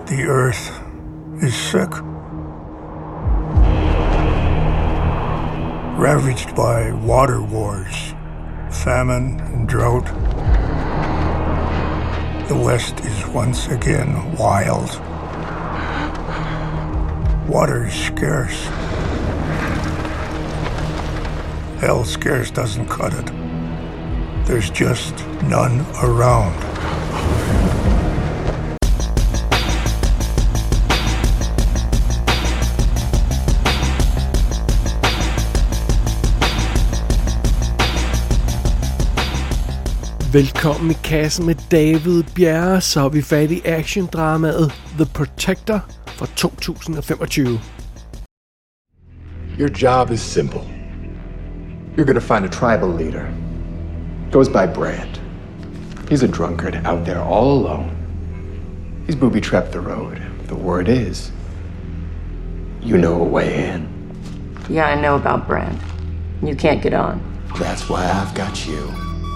The earth is sick. Ravaged by water wars, famine and drought. The West is once again wild. Water is scarce. Hell scarce doesn't cut it. There's just none around. Velkommen i kassen med David Bjerre, så er vi fat i actiondramaet The Protector fra 2025. Your job is simple. You're gonna find a tribal leader. Goes by Brand. He's a drunkard out there all alone. He's booby-trapped the road. The word is, you know a way in. Yeah, I know about Brand. You can't get on. That's why I've got you.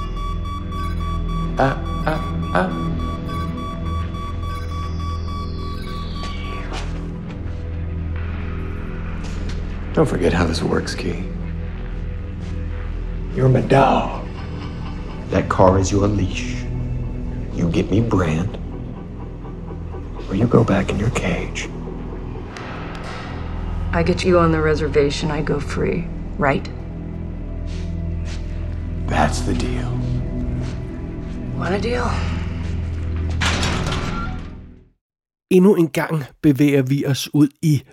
Don't forget how this works, Key. You're my dog. That car is your leash. You get me Brand, or you go back in your cage. I get you on the reservation, I go free, right? That's the deal. Want a deal? Endnu en gang bevæger vi os ud i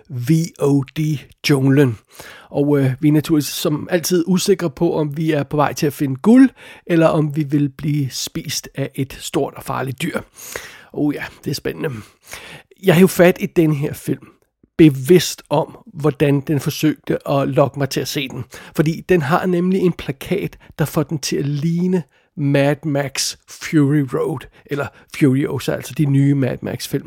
VOD-junglen. Og vi er naturligvis som altid usikre på, om vi er på vej til at finde guld, eller om vi vil blive spist af et stort og farligt dyr. Ja, det er spændende. Jeg har jo fat i den her film, bevidst om, hvordan den forsøgte at lokke mig til at se den. Fordi den har nemlig en plakat, der får den til at ligne Mad Max Fury Road, eller Furiosa, altså de nye Mad Max-film.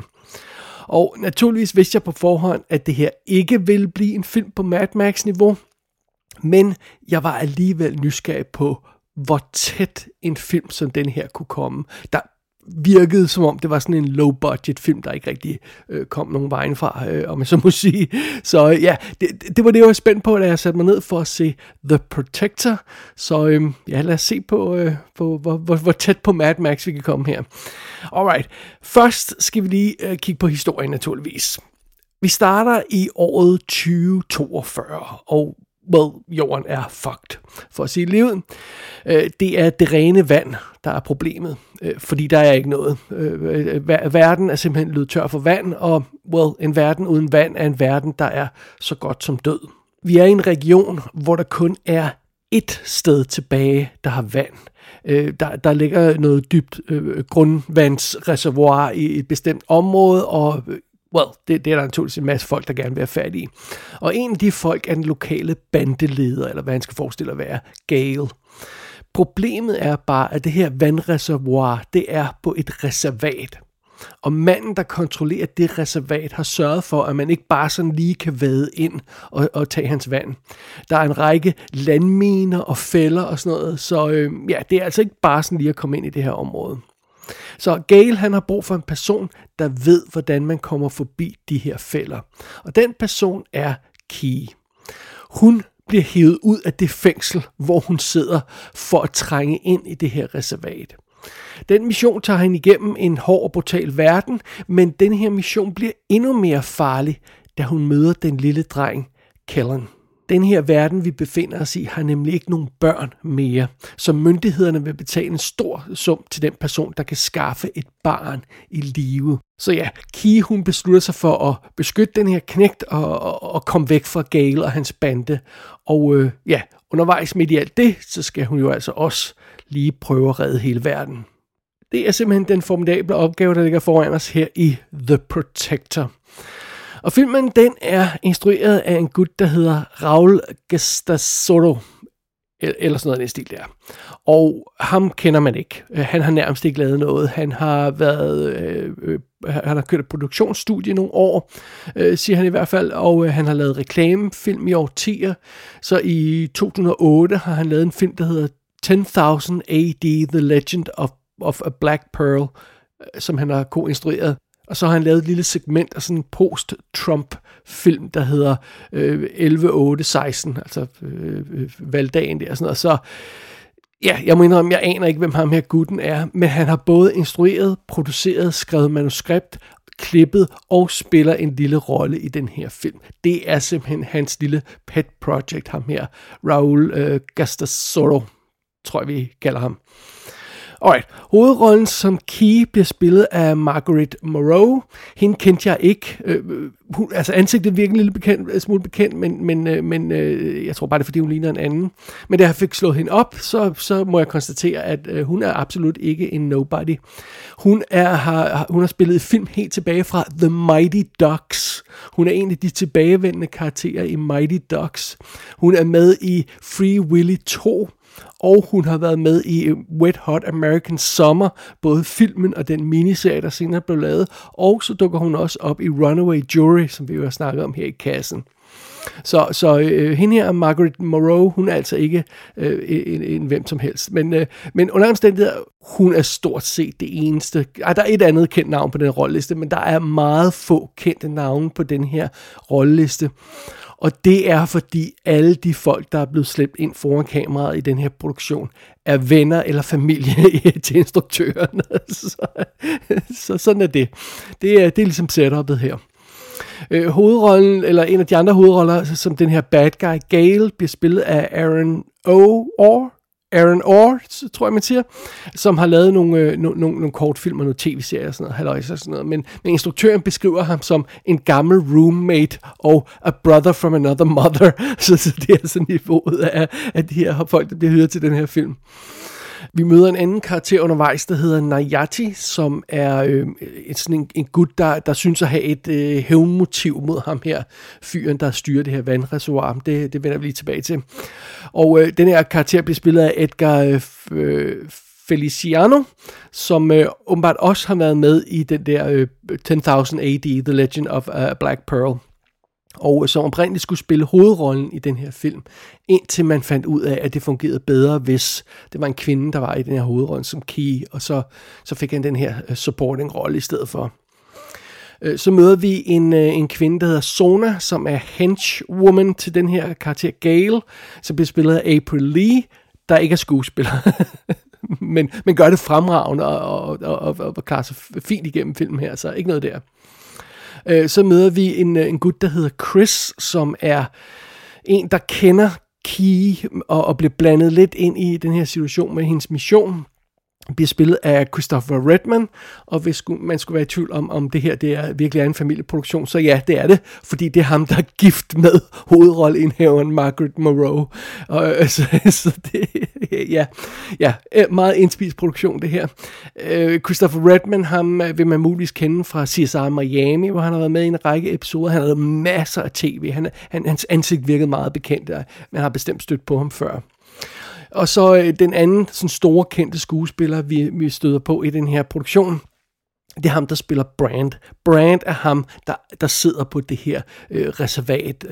Og naturligvis vidste jeg på forhånd, at det her ikke ville blive en film på Mad Max-niveau, men jeg var alligevel nysgerrig på, hvor tæt en film som den her kunne komme. Der virkede som om, det var sådan en low-budget film, der ikke rigtig kom nogen vejen fra, om jeg så må sige. Så ja, det var det, jeg var spændt på, da jeg satte mig ned for at se The Protector. Så ja, lad os se på hvor tæt på Mad Max vi kan komme her. Alright, først skal vi lige kigge på historien naturligvis. Vi starter i året 2042, og jorden er fucked, for at sige livet. Det er det rene vand, der er problemet, fordi der er ikke noget. Verden er simpelthen løbet tør for vand, og en verden uden vand er en verden, der er så godt som død. Vi er i en region, hvor der kun er ét sted tilbage, der har vand. Der ligger noget dybt grundvandsreservoir i et bestemt område, og det er der naturligvis en masse folk, der gerne vil have fat i. Og en af de folk er den lokale bandeleder, eller hvad han skal forestille at være, Gale. Problemet er bare, at det her vandreservoir, det er på et reservat. Og manden, der kontrollerer det reservat, har sørget for, at man ikke bare sådan lige kan vade ind og tage hans vand. Der er en række landminer og fælder og sådan noget, så det er altså ikke bare sådan lige at komme ind i det her område. Så Gale, han har brug for en person, der ved, hvordan man kommer forbi de her fælder. Og den person er Key. Hun bliver hævet ud af det fængsel, hvor hun sidder for at trænge ind i det her reservat. Den mission tager hende igennem en hård og brutal verden, men den her mission bliver endnu mere farlig, da hun møder den lille dreng, Kellen. Den her verden, vi befinder os i, har nemlig ikke nogen børn mere, så myndighederne vil betale en stor sum til den person, der kan skaffe et barn i live. Så ja, Key, hun beslutter sig for at beskytte den her knægt og komme væk fra Gale og hans bande. Og undervejs midt i alt det, så skal hun jo altså også lige prøve at redde hele verden. Det er simpelthen den formidable opgave, der ligger foran os her i The Protector. Og filmen, den er instrueret af en gut, der hedder Raul Gustasoto, eller sådan noget i den stil der. Og ham kender man ikke. Han har nærmest ikke lavet noget. Han har han har kørt et produktionsstudie i nogle år, siger han i hvert fald, og han har lavet reklamefilm i årtier. Så i 2008 har han lavet en film, der hedder 10,000 AD, The Legend of a Black Pearl, som han har ko-instrueret. Og så har han lavet et lille segment af sådan en post-Trump-film, der hedder 11/8/16, altså valgdagen der og sådan noget. Så ja, jeg må indrømme, jeg aner ikke, hvem ham her gutten er, men han har både instrueret, produceret, skrevet manuskript, klippet og spiller en lille rolle i den her film. Det er simpelthen hans lille pet project, ham her. Raul Gastasoro, tror jeg, vi kalder ham. Alright, hovedrollen som Key bliver spillet af Margaret Moreau. Hende kendte jeg ikke. Altså ansigtet virker en smule bekendt, men jeg tror bare, det er, fordi hun ligner en anden. Men da jeg fik slået hende op, så må jeg konstatere, at hun er absolut ikke en nobody. Hun har spillet film helt tilbage fra The Mighty Ducks. Hun er en af de tilbagevendende karakterer i Mighty Ducks. Hun er med i Free Willy 2. Og hun har været med i Wet Hot American Summer, både filmen og den miniserie, der senere blev lavet. Og så dukker hun også op i Runaway Jury, som vi jo har snakket om her i kassen. Så hende her, Margaret Moreau, hun er altså ikke en hvem som helst. Men under omstændigheder, hun er stort set det eneste. Der er et andet kendt navn på den rolleliste, men der er meget få kendte navne på den her rolleliste. Og det er, fordi alle de folk, der er blevet slæbt ind foran kameraet i den her produktion, er venner eller familie til instruktøren. Så sådan er det. Det er ligesom setupet her. Hovedrollen, eller en af de andre hovedroller, som den her bad guy, Gale, bliver spillet af Aaron Orr, tror jeg man siger, som har lavet nogle kortfilmer, nogle tv-serier og sådan noget, men instruktøren beskriver ham som en gammel roommate og a brother from another mother, så det er sådan niveauet af de her folk, der bliver hyret til den her film. Vi møder en anden karakter undervejs, der hedder Nayati, som er sådan en gut, der synes at have et hævnmotiv mod ham her, fyren, der styrer det her vandreservoir. Det vender vi lige tilbage til. Og den her karakter bliver spillet af Edgar Feliciano, som åbenbart også har været med i den der 10,000 AD, The Legend of Black Pearl. Og som oprindeligt skulle spille hovedrollen i den her film, indtil man fandt ud af, at det fungerede bedre, hvis det var en kvinde, der var i den her hovedrolle som Key, og så fik han den her supporting-rolle i stedet for. Så møder vi en kvinde, der hedder Sona, som er henchwoman til den her karakter Gale, som bliver spillet af April Lee, der ikke er skuespiller. men gør det fremragende og klarer sig fint igennem filmen her, så ikke noget der. Så møder vi en gut, der hedder Chris, som er en, der kender Key og bliver blandet lidt ind i den her situation med hendes mission. Bliver spillet af Christopher Redman, og hvis man skulle være i tvivl om det her det er virkelig en familieproduktion, så ja, det er det, fordi det er ham, der er gift med hovedrolleindhaveren Margaret Moreau. Og så det, ja, meget indspist produktion det her. Christopher Redman, ham vil man muligvis kende fra CSI Miami, hvor han har været med i en række episoder. Han har lavet masser af tv. Hans ansigt virkede meget bekendt, men har bestemt stødt på ham før. Og så den anden sådan store kendte skuespiller, vi støder på i den her produktion, det er ham, der spiller Brand. Brand er ham, der sidder på det her reservat,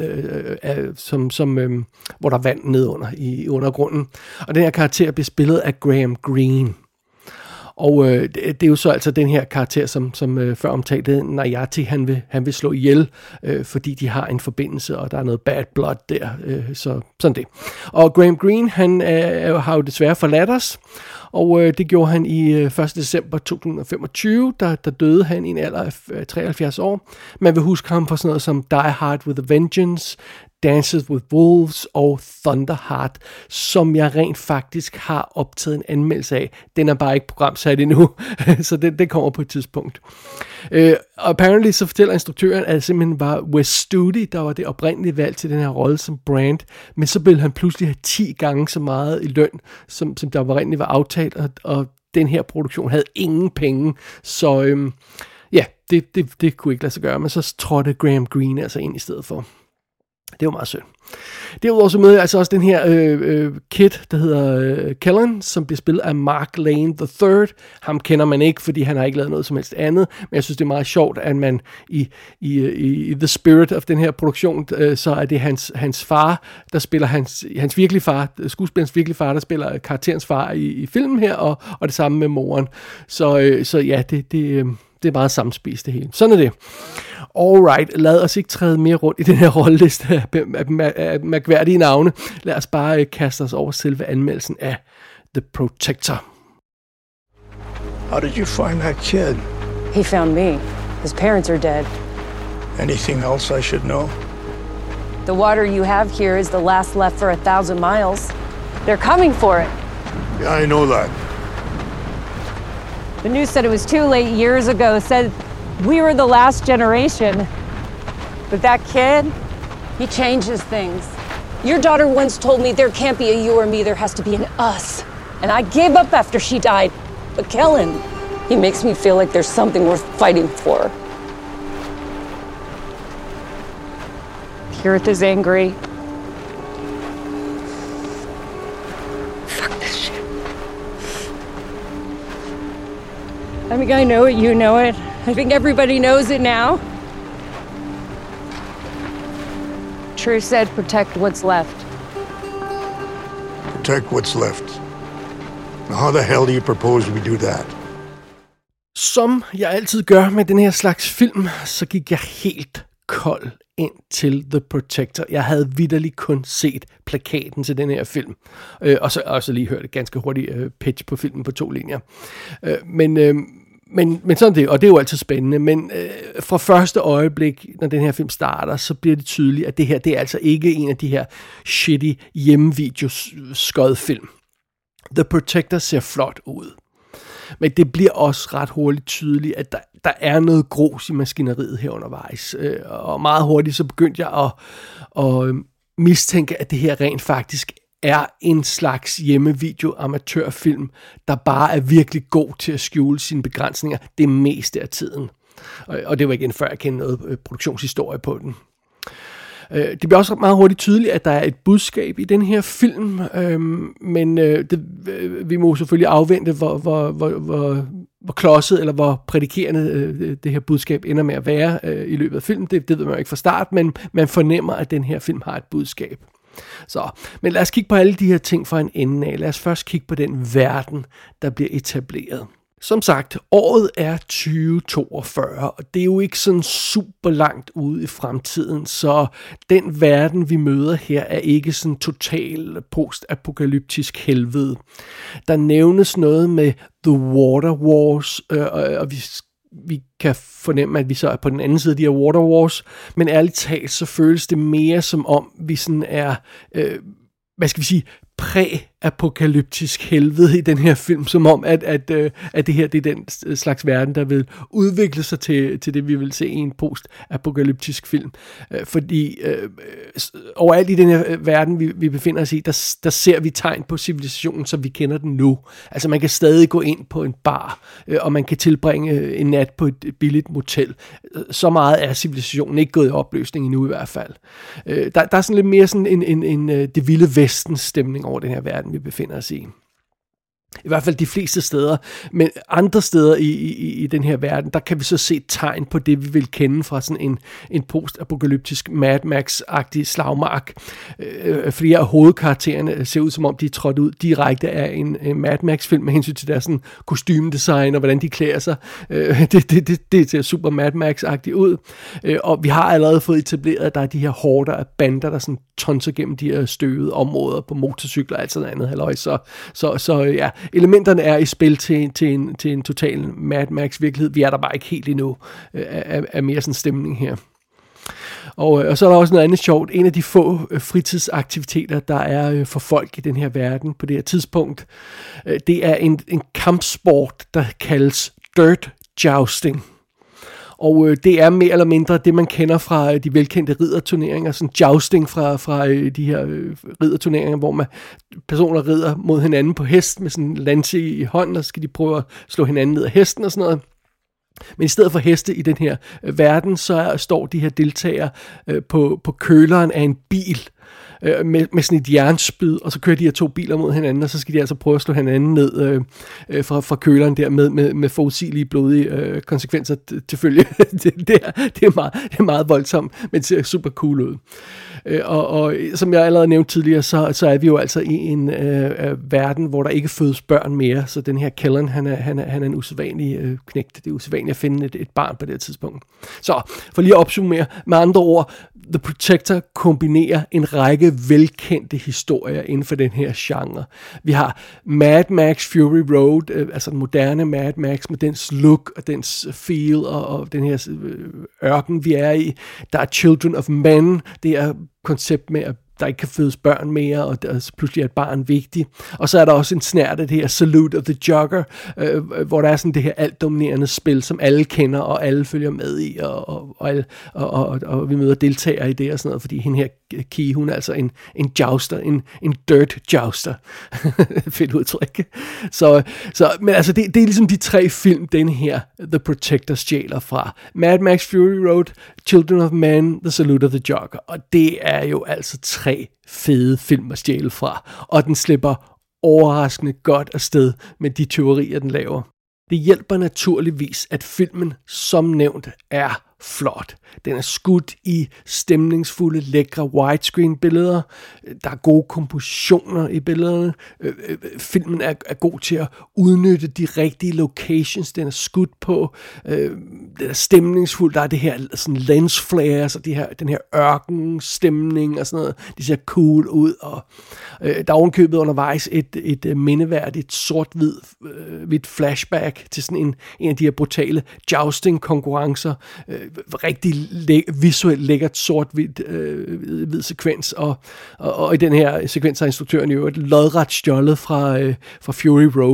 hvor der er vand nedunder i undergrunden. Og den her karakter bliver spillet af Graham Greene. Og det er jo så altså den her karakter, som før omtalte Nayati, han vil slå ihjel, fordi de har en forbindelse, og der er noget bad blood der, så sådan det. Og Graham Greene, han har jo desværre forladt os, og det gjorde han i 1. december 2025, der døde han i en alder af 73 år. Man vil huske ham for sådan noget som Die Hard with a Vengeance, Dances with Wolves og Thunderheart, som jeg rent faktisk har optaget en anmeldelse af. Den er bare ikke programsat endnu, så det kommer på et tidspunkt. Apparently så fortæller instruktøren, at det simpelthen var Wes Studi, der var det oprindelige valg til den her rolle som Brand, men så ville han pludselig have 10 gange så meget i løn, som der oprindeligt var aftalt, og den her produktion havde ingen penge, så ja, det kunne ikke lade sig gøre, men så trådte Graham Greene altså ind i stedet for. Det var meget synd. Derudover så møder jeg altså også den her kid, der hedder Kellen, som bliver spillet af Mark Lane III. Ham kender man ikke, fordi han har ikke lavet noget som helst andet, men jeg synes, det er meget sjovt, at man i the spirit of den her produktion, så er det hans far, der spiller hans virkelige far, skuespillerens virkelige far, der spiller karakterens far i filmen her, og det samme med moren. Så ja, Det er meget samspist det hele. Sådan er det. Alright, lad os ikke træde mere rundt i den her rolleliste af mærkværdige navne. Lad os bare kaste os over selve anmeldelsen af The Protector. How did you find that kid? He found me. His parents are dead. Anything else I should know? The water you have here is the last left for 1,000 miles. They're coming for it. Yeah, I know that. The news said it was too late years ago, said we were the last generation. But that kid, he changes things. Your daughter once told me there can't be a you or me, there has to be an us. And I gave up after she died. But Kellen, he makes me feel like there's something worth fighting for. Kirith is angry. Fuck this shit. I think I know it, you know it. I think everybody knows it now. True said, protect what's left. Protect what's left. Now, how the hell do you propose we do that? Som jeg altid gør med den her slags film, så gik jeg helt kold ind til The Protector. Jeg havde vitterligt kun set plakaten til den her film. Og så også lige hørt et ganske hurtigt pitch på filmen på 2 linjer. Men sådan det, og det er jo altid spændende, men fra første øjeblik, når den her film starter, så bliver det tydeligt, at det her, det er altså ikke en af de her shitty hjemmevideoskodfilm. The Protector ser flot ud. Men det bliver også ret hurtigt tydeligt, at der er noget grus i maskineriet her undervejs. Og meget hurtigt så begyndte jeg at mistænke, at det her rent faktisk er en slags hjemmevideo-amatørfilm, der bare er virkelig god til at skjule sine begrænsninger det meste af tiden. Og det var igen før jeg kendte noget produktionshistorie på den. Det bliver også meget hurtigt tydeligt, at der er et budskab i den her film, men vi må selvfølgelig afvente, hvor klodset eller hvor prædikerende det her budskab ender med at være i løbet af filmen. Det ved man jo ikke fra start, men man fornemmer, at den her film har et budskab. Så, men lad os kigge på alle de her ting fra en ende af. Lad os først kigge på den verden, der bliver etableret. Som sagt, året er 2042, og det er jo ikke sådan super langt ude i fremtiden, så den verden, vi møder her, er ikke sådan total post-apokalyptisk helvede. Der nævnes noget med The Water Wars, og vi kan fornemme, at vi så er på den anden side af de her Water Wars, men ærligt talt, så føles det mere som om, vi sådan er, hvad skal vi sige, præ-apokalyptisk helvede i den her film, som om, at det her det er den slags verden, der vil udvikle sig til det, vi vil se i en post-apokalyptisk film. Fordi overalt i den her verden, vi befinder os i, der ser vi tegn på civilisationen, som vi kender den nu. Altså man kan stadig gå ind på en bar, og man kan tilbringe en nat på et billigt motel. Så meget er civilisationen ikke gået i opløsning endnu i hvert fald. Der er sådan lidt mere sådan en det vilde vestens stemning over den her verden, vi befinder os i. I hvert fald de fleste steder, men andre steder i den her verden, der kan vi så se tegn på det, vi vil kende fra sådan en post-apokalyptisk Mad Max-agtig slagmark. Flere af hovedkaraktererne ser ud, som om de er trådt ud direkte af en Mad Max-film med hensyn til deres sådan kostymedesign og hvordan de klæder sig. Det ser super Mad Max-agtigt ud. Og vi har allerede fået etableret, at der er de her horder af bander, der sådan tonser gennem de her støvede områder på motorcykler og alt sådan andet halløj. Så ja, elementerne er i spil til en total Mad Max virkelighed. Vi er der bare ikke helt endnu af mere sådan stemning her. Og så er der også noget andet sjovt. En af de få fritidsaktiviteter, der er for folk i den her verden på det her tidspunkt, det er en kampsport, der kaldes dirt jousting. Og det er mere eller mindre det, man kender fra de velkendte ridderturneringer, sådan jousting fra de her ridderturneringer, hvor personer rider mod hinanden på hest med sådan en lanse i hånden, og så skal de prøve at slå hinanden ned af hesten og sådan noget. Men i stedet for heste i den her verden, så står de her deltagere på køleren af en bil, med sådan et jernspyd, og så kører de her 2 biler mod hinanden, og så skal de altså prøve at slå hinanden ned fra køleren der med forudsigelige blodige konsekvenser til følge. Det er meget voldsomt, men det ser super cool ud. Og som jeg allerede nævnte tidligere, så er vi jo altså i en verden, hvor der ikke fødes børn mere, så den her Kellen, han er en usædvanlig knægt. Det er usædvanligt at finde et barn på det tidspunkt. Så for lige at opsummere, med andre ord, The Protector kombinerer en række velkendte historier inden for den her genre. Vi har Mad Max Fury Road, altså den moderne Mad Max med dens look og dens feel og den her ørken, vi er i. Der er Children of Men, det er koncept med, at der ikke kan fødes børn mere, og pludselig er et barn vigtigt. Og så er der også en snært af det her Salute of the Jugger, hvor der er sådan det her altdominerende spil, som alle kender, og alle følger med i, og vi møder deltagere i det og sådan noget, fordi hende her Key, hun er altså en jouster, en dirt jouster. Fedt udtryk. Men altså, det er ligesom de 3 film, den her The Protector stjæler fra. Mad Max Fury Road, Children of Men, The Salute of the Jugger. Og det er jo altså 3 fede film at stjæle fra. Og den slipper overraskende godt afsted med de tyverier, den laver. Det hjælper naturligvis, at filmen, som nævnt, er flot. Den er skudt i stemningsfulde, lækre widescreen-billeder. Der er gode kompositioner i billederne. Filmen er god til at udnytte de rigtige locations, den er skudt på. Den er stemningsfuld. Der er det her sådan lens flares, og den her ørkenstemning og sådan noget. Det ser cool ud. Og der er ovenkøbet undervejs et mindeværdigt sort-hvid flashback til sådan en af de her brutale jousting-konkurrencer. Rigtig visuelt lækkert sort-hvid sekvens, og i den her sekvens har instruktøren jo et lodret stjålet fra Fury Road,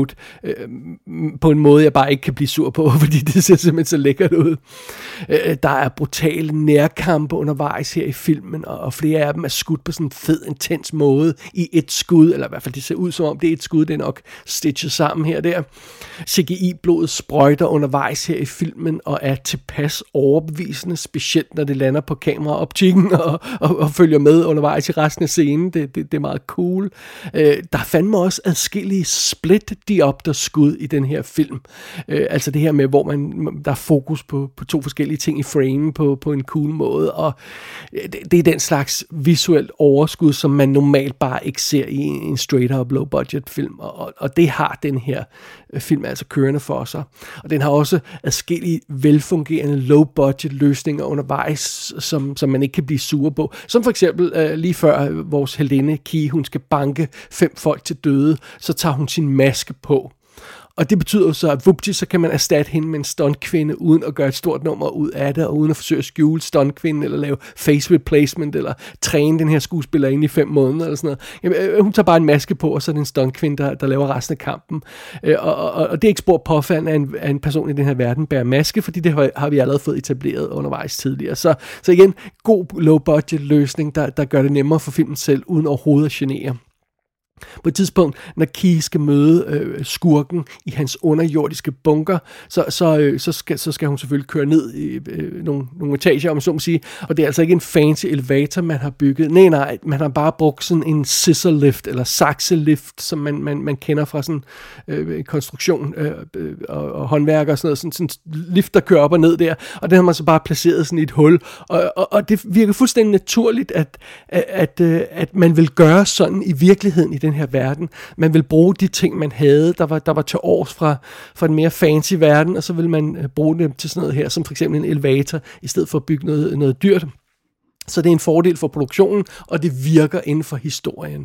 på en måde, jeg bare ikke kan blive sur på, fordi det ser simpelthen så lækkert ud. Der er brutale nærkampe undervejs her i filmen, og flere af dem er skudt på sådan en fed, intens måde i et skud, eller i hvert fald det ser ud som om det er et skud, det er nok stitchet sammen her der. CGI-blodet sprøjter undervejs her i filmen, og er tilpas overbevisende, specielt når det lander på kameraoptikken og følger med undervejs i resten af scenen. Det er meget cool. Der er fandme også adskillige split-diopter-skud i den her film. Altså det her med, hvor der er fokus på 2 forskellige ting i frame på en cool måde, og det er den slags visuelt overskud, som man normalt bare ikke ser i en straight-up low-budget film, og det har den her film altså kørende for sig. Og den har også adskillige velfungerende low-budget løsninger undervejs, som man ikke kan blive sur på. Som for eksempel lige før vores heldinde Key, hun skal banke 5 folk til døde, så tager hun sin maske på. Og det betyder så, at vupti, så kan man erstatte hende med en stuntkvinde, uden at gøre et stort nummer ud af det, og uden at forsøge at skjule stuntkvinden, eller lave face replacement, eller træne den her skuespiller ind i 5 måneder, eller sådan noget. Jamen, hun tager bare en maske på, og så er det en stuntkvinde, der laver resten af kampen. Og det er ikke spor påfaldende, at en person i den her verden bærer maske, fordi det har vi allerede fået etableret undervejs tidligere. Så igen, god low-budget løsning, der gør det nemmere for filmen selv, uden overhovedet at genere. På et tidspunkt, når Key skal møde skurken i hans underjordiske bunker, så skal hun selvfølgelig køre ned i nogle etager, om man så må sige. Og det er altså ikke en fancy elevator, man har bygget. Nej, man har bare brugt sådan en scissor lift, eller sakselift, som man kender fra sådan konstruktion og håndværk og sådan noget. Sådan lift, der kører op og ned der. Og den har man så bare placeret sådan i et hul. Og det virker fuldstændig naturligt, at man vil gøre sådan i virkeligheden i den her verden. Man vil bruge de ting, man havde, der var til års fra den mere fancy verden, og så vil man bruge dem til sådan noget her, som for eksempel en elevator, i stedet for at bygge noget dyrt. Så det er en fordel for produktionen, og det virker inden for historien.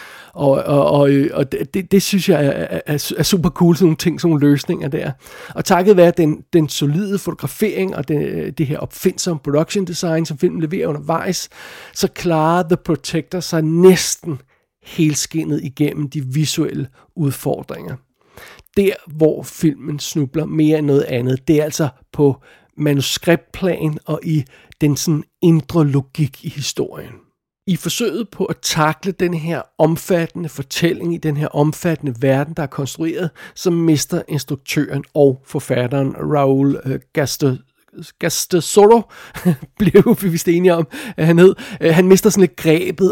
Og det synes jeg er super cool, sådan nogle ting, sådan nogle løsninger der. Og takket være den solide fotografering og det her opfindsomme production design, som filmen leverer undervejs, så klarer The Protector sig næsten helskindet igennem de visuelle udfordringer. Der, hvor filmen snubler mere end noget andet, det er altså på manuskriptplan og i den sådan indre logik i historien. I forsøget på at takle den her omfattende fortælling i den her omfattende verden, der er konstrueret, så mister instruktøren og forfatteren Raul Gastosoro blev vi vist enige om, at han hed. Han mister sådan lidt grebet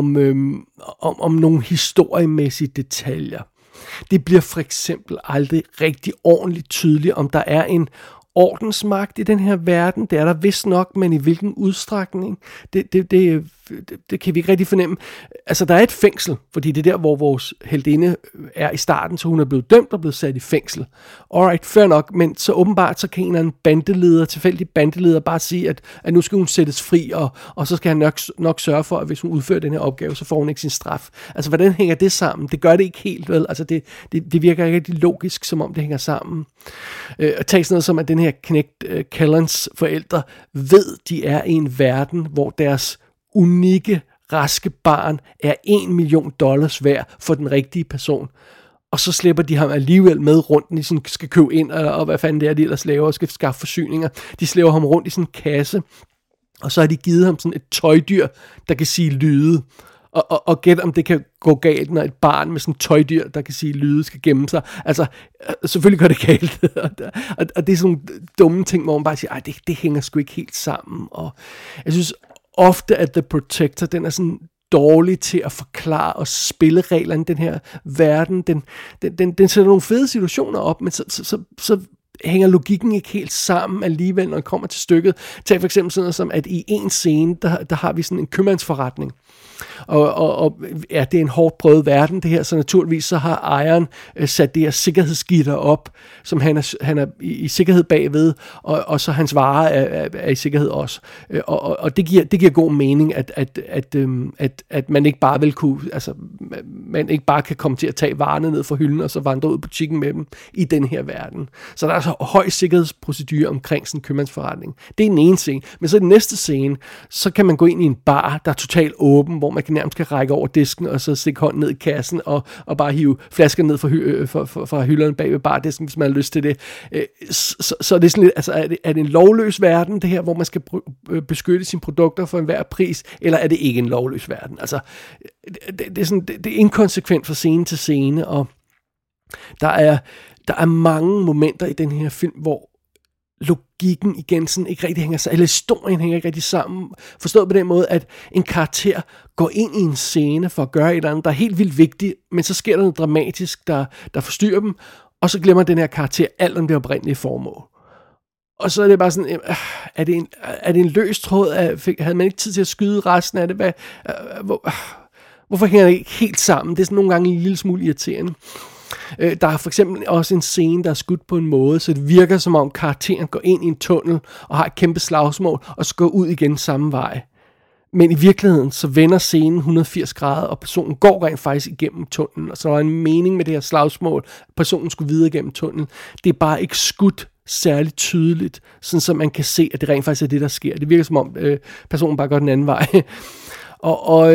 om nogle historiemæssige detaljer. Det bliver for eksempel aldrig rigtig ordentligt tydeligt, om der er en ordensmagt i den her verden. Det er der vist nok, men i hvilken udstrækning? Det det kan vi ikke rigtig fornemme. Altså, der er et fængsel, fordi det er der, hvor vores heldinde er i starten, så hun er blevet dømt og blevet sat i fængsel. Alright, fair nok, men så åbenbart, så kan en eller anden bandeleder, tilfældig bandeleder, bare sige, at nu skal hun sættes fri, og så skal han nok sørge for, at hvis hun udfører den her opgave, så får hun ikke sin straf. Altså, hvordan hænger det sammen? Det gør det ikke helt, vel? Altså, det virker ikke rigtig logisk, som om det hænger sammen. Og tag sådan noget som, at den her knægt Kellens forældre ved, de er i en verden, hvor deres unikke, raske barn er $1 million værd for den rigtige person. Og så slipper de ham alligevel med rundt, de sådan skal købe ind, og hvad fanden det er, de ellers laver, og skal skaffe forsyninger. De slæver ham rundt i sådan en kasse, og så har de givet ham sådan et tøjdyr, der kan sige lyde. Og gæt om det kan gå galt, når et barn med sådan et tøjdyr, der kan sige lyde, skal gemme sig. Altså, selvfølgelig gør det galt. Og det er sådan nogle dumme ting, hvor man bare siger, det hænger sgu ikke helt sammen. Og jeg synes ofte, at The Protector, den er sådan dårlig til at forklare og spille reglerne i den her verden. Den sætter nogle fede situationer op, men så hænger logikken ikke helt sammen alligevel, når det kommer til stykket. Tag for eksempel sådan noget som, at i en scene, der har vi sådan en købmandsforretning. Og ja, det er en hårdt prøvet verden, det her, så naturligvis så har ejeren sat det her sikkerhedsgitter op, som han er i sikkerhed bagved, og så hans varer er i sikkerhed også. Og det giver god mening, at man ikke bare vil kunne, altså man ikke bare kan komme til at tage varerne ned fra hylden, og så vandre ud i butikken med dem i den her verden. Så der er altså høj sikkerhedsprocedure omkring sådan en købmandsforretning. Det er den ene scene. Men så i den næste scene, så kan man gå ind i en bar, der er totalt åben, hvor man kan nærmest kan række over disken, og så stikke hånden ned i kassen, og bare hive flasker ned fra hylderne bag ved bardisken, hvis man har lyst til det. Så er det sådan lidt, altså er det en lovløs verden, det her, hvor man skal beskytte sine produkter for enhver pris, eller er det ikke en lovløs verden? Altså, det er sådan, det er inkonsekvent fra scene til scene, og der er mange momenter i den her film, hvor logikken igen sådan ikke rigtig hænger sammen, eller historien hænger ikke rigtig sammen. Forstået på den måde, at en karakter går ind i en scene for at gøre et eller andet, der er helt vildt vigtigt, men så sker der noget dramatisk, der forstyrrer dem, og så glemmer den her karakter alt om det oprindelige formål. Og så er det bare sådan, er det en løs tråd? Havde man ikke tid til at skyde resten af det? Hvorfor hænger det ikke helt sammen? Det er sådan nogle gange en lille smule irriterende. Der er for eksempel også en scene, der er skudt på en måde, så det virker som om karakteren går ind i en tunnel og har et kæmpe slagsmål, og så går ud igen samme vej. Men i virkeligheden, så vender scenen 180 grader, og personen går rent faktisk igennem tunnelen, og så er der en mening med det her slagsmål. Personen skulle videre igennem tunnelen. Det er bare ikke skudt særligt tydeligt, sådan så man kan se, at det rent faktisk er det, der sker. Det virker som om personen bare går den anden vej. Og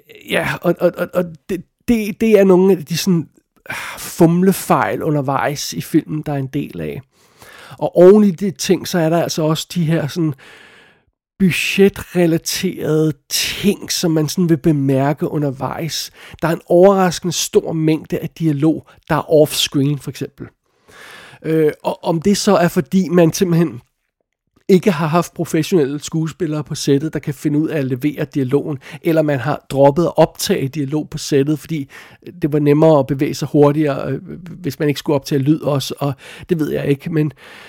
det er nogle af de sådan fumlefejl undervejs i filmen, der er en del af. Og oven i de ting, så er der altså også de her sådan budgetrelaterede ting, som man sådan vil bemærke undervejs. Der er en overraskende stor mængde af dialog, der er off-screen for eksempel. Og om det så er fordi man simpelthen ikke har haft professionelle skuespillere på sættet, der kan finde ud af at levere dialogen, eller man har droppet at optage dialog på sættet, fordi det var nemmere at bevæge sig hurtigere, hvis man ikke skulle optage lyd også, og det ved jeg ikke,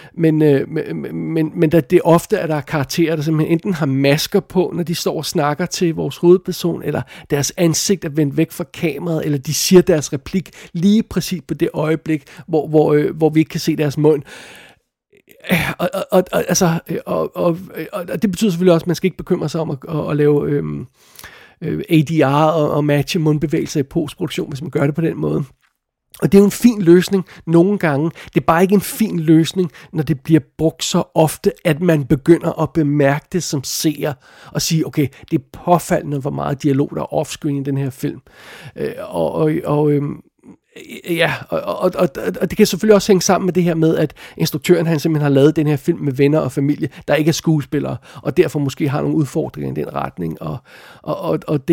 men det ofte er der karakterer, der simpelthen enten har masker på, når de står og snakker til vores hovedperson, eller deres ansigt er vendt væk fra kameraet, eller de siger deres replik lige præcis på det øjeblik, hvor vi ikke kan se deres mund. Og det betyder selvfølgelig også, at man skal ikke bekymre sig om at lave ADR og matche mundbevægelser i postproduktion, hvis man gør det på den måde. Og det er jo en fin løsning nogle gange. Det er bare ikke en fin løsning, når det bliver brugt så ofte, at man begynder at bemærke det som seer og sige, okay, det er påfaldende, hvor meget dialog der er offscreen i den her film. Og det kan selvfølgelig også hænge sammen med det her med, at instruktøren han simpelthen har lavet den her film med venner og familie, der ikke er skuespillere, og derfor måske har nogle udfordringer i den retning. Og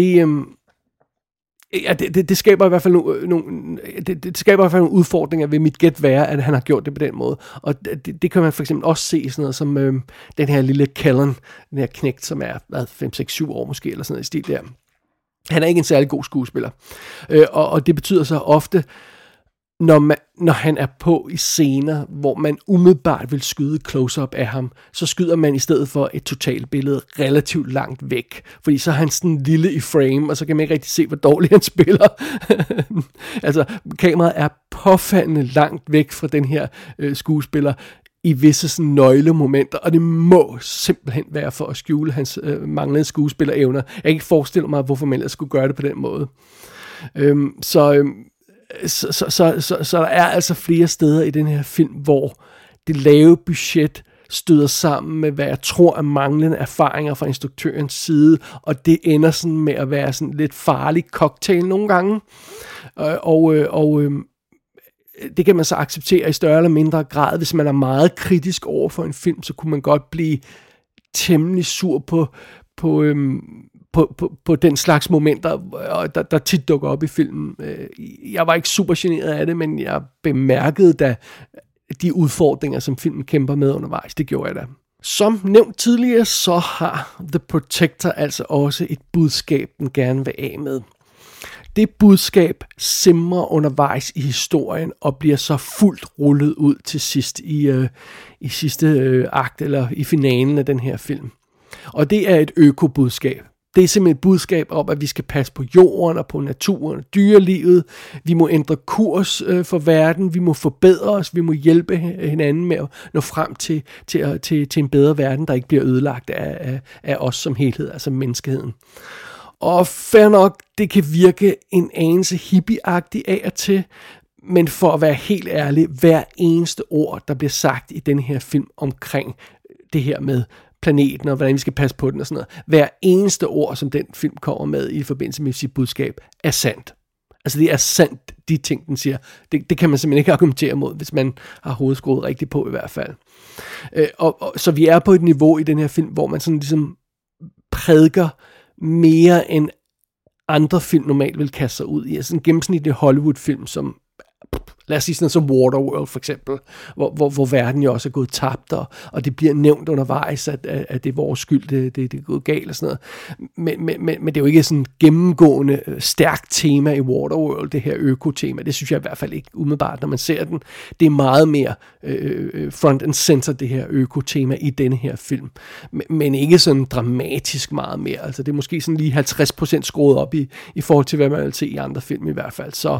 det skaber i hvert fald nogle udfordringer, ved mit gæt være, at han har gjort det på den måde. Og det kan man for eksempel også se i sådan noget som den her lille Kellen, den her knægt, som er 5, 6, 7 år måske, eller sådan noget i stil der. Han er ikke en særlig god skuespiller. Og det betyder så ofte, når han er på i scener, hvor man umiddelbart vil skyde close-up af ham, så skyder man i stedet for et totalbillede relativt langt væk. Fordi så er han sådan lille i frame, og så kan man ikke rigtig se, hvor dårligt han spiller. Altså, kameraet er påfaldende langt væk fra den her skuespiller i visse sådan nøglemomenter, og det må simpelthen være for at skjule hans manglende skuespillerevner. Jeg kan ikke forestille mig, hvorfor man ellers skulle gøre det på den måde. Så der er altså flere steder i den her film, hvor det lave budget støder sammen med, hvad jeg tror er manglende erfaringer fra instruktørens side, og det ender sådan med at være sådan lidt farlig cocktail nogle gange. Det kan man så acceptere i større eller mindre grad. Hvis man er meget kritisk over for en film, så kunne man godt blive temmelig sur på den slags momenter, der tit dukker op i filmen. Jeg var ikke super generet af det, men jeg bemærkede da de udfordringer, som filmen kæmper med undervejs. Det gjorde jeg da. Som nævnt tidligere, så har The Protector altså også et budskab, den gerne vil af med. Det budskab simrer undervejs i historien og bliver så fuldt rullet ud til sidst i sidste akt eller i finalen af den her film. Og det er et økobudskab. Det er simpelthen et budskab om, at vi skal passe på jorden og på naturen og dyrelivet. Vi må ændre kurs for verden. Vi må forbedre os. Vi må hjælpe hinanden med at nå frem til en bedre verden, der ikke bliver ødelagt af os som helhed, altså menneskeheden. Og fair nok, det kan virke en anelse hippieagtig af og til, men for at være helt ærlig, hver eneste ord, der bliver sagt i den her film omkring det her med planeten og hvordan vi skal passe på den og sådan noget, hver eneste ord, som den film kommer med i forbindelse med sit budskab, er sandt. Altså det er sandt, de ting, den siger. Det kan man simpelthen ikke argumentere mod, hvis man har hovedet skruet rigtigt på i hvert fald. Så vi er på et niveau i den her film, hvor man sådan ligesom prædiker mere end andre film normalt vil kaste sig ud i. Altså en gennemsnitlig Hollywood-film, som lad os sige sådan noget som Waterworld for eksempel, hvor verden jo også er gået tabt, og det bliver nævnt undervejs, at det er vores skyld, det er gået galt og sådan noget. Men det er jo ikke sådan gennemgående stærkt tema i Waterworld, det her økotema. Det synes jeg i hvert fald ikke umiddelbart, når man ser den. Det er meget mere front and center, det her økotema i denne her film. Men ikke sådan dramatisk meget mere. Altså det er måske sådan lige 50% skruet op i forhold til, hvad man vil se i andre film i hvert fald. Så,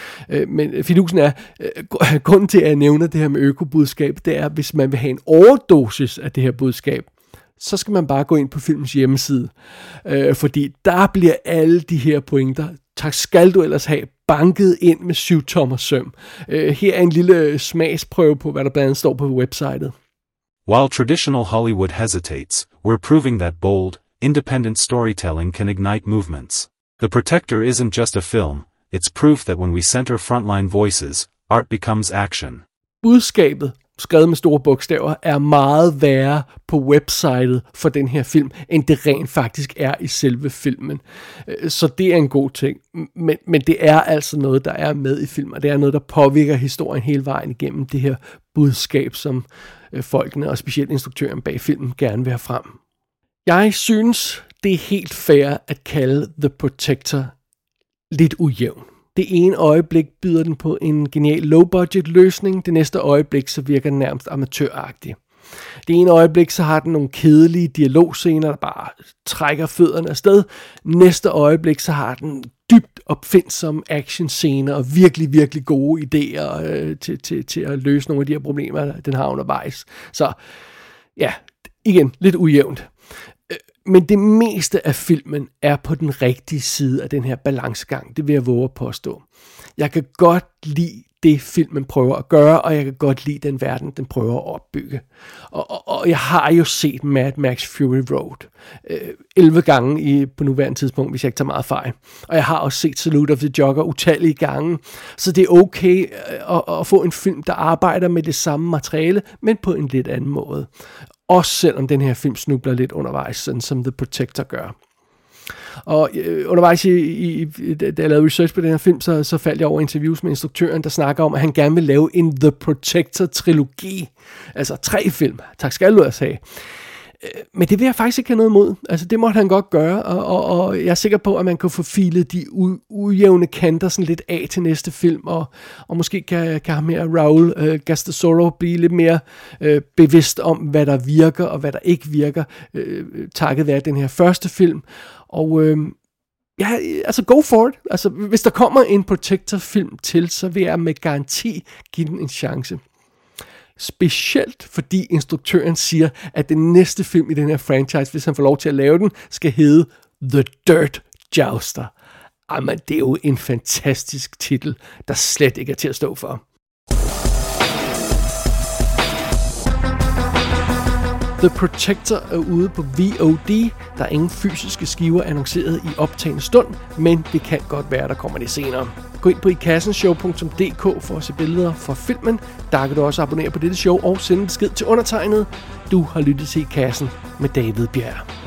men fidusen er, grunden til, at jeg nævner det her med økobudskab, det er, hvis man vil have en overdosis af det her budskab, så skal man bare gå ind på filmens hjemmeside. Fordi der bliver alle de her pointer, tak skal du ellers have, banket ind med 7-tommer søm. Her er en lille smagsprøve på, hvad der blandt andet står på websitet. While traditional Hollywood hesitates, we're proving that bold, independent storytelling can ignite movements. The Protector isn't just a film. It's proof that when we center frontline voices, art becomes action. Budskabet, skrevet med store bogstaver, er meget værre på websitet for den her film, end det rent faktisk er i selve filmen. Så det er en god ting. Men det er altså noget, der er med i filmen, og det er noget, der påvirker historien hele vejen igennem det her budskab, som folkene og specielt instruktøren bag filmen gerne vil have frem. Jeg synes, det er helt fair at kalde The Protector lidt ujævn. Det ene øjeblik byder den på en genial low-budget løsning, det næste øjeblik så virker den nærmest amatøragtig. Det ene øjeblik så har den nogle kedelige dialogscener, der bare trækker fødderne afsted. Næste øjeblik så har den dybt opfindsomme actionscener og virkelig, virkelig gode idéer til at løse nogle af de her problemer, den har undervejs. Så ja, igen, lidt ujævnt. Men det meste af filmen er på den rigtige side af den her balancegang, det vil jeg våge at påstå. Jeg kan godt lide det, filmen prøver at gøre, og jeg kan godt lide den verden, den prøver at opbygge. Og jeg har jo set Mad Max Fury Road 11 gange på nuværende tidspunkt, hvis jeg ikke tager meget fejl. Og jeg har også set Salute of the Joker utallige gange, så det er okay at få en film, der arbejder med det samme materiale, men på en lidt anden måde. Også selvom den her film snubler lidt undervejs, sådan som The Protector gør. Og undervejs, da jeg lavede research på den her film, så faldt jeg over interviews med instruktøren, der snakker om, at han gerne vil lave en The Protector-trilogi. Altså 3 film. Tak skal du også have. Men det vil jeg faktisk ikke have noget imod. Altså, det måtte han godt gøre, og jeg er sikker på, at man kan få filet de ujævne kanter sådan lidt af til næste film, og måske kan ham her Raul Gastasoro blive lidt mere bevidst om, hvad der virker, og hvad der ikke virker, takket være den her første film. Og ja, altså go for it. Altså, hvis der kommer en Protector-film til, så vil jeg med garanti give den en chance. Specielt fordi instruktøren siger, at den næste film i den her franchise, hvis han får lov til at lave den, skal hedde The Dirt Jouster. Jamen, det er jo en fantastisk titel, der slet ikke er til at stå for. The Protector er ude på VOD. Der er ingen fysiske skiver annonceret i optagende stund, men det kan godt være, der kommer det senere. Gå ind på ikassenshow.dk for at se billeder fra filmen. Der kan du også abonnere på dette show og sende besked til undertegnet. Du har lyttet til I Kassen med David Bjerg.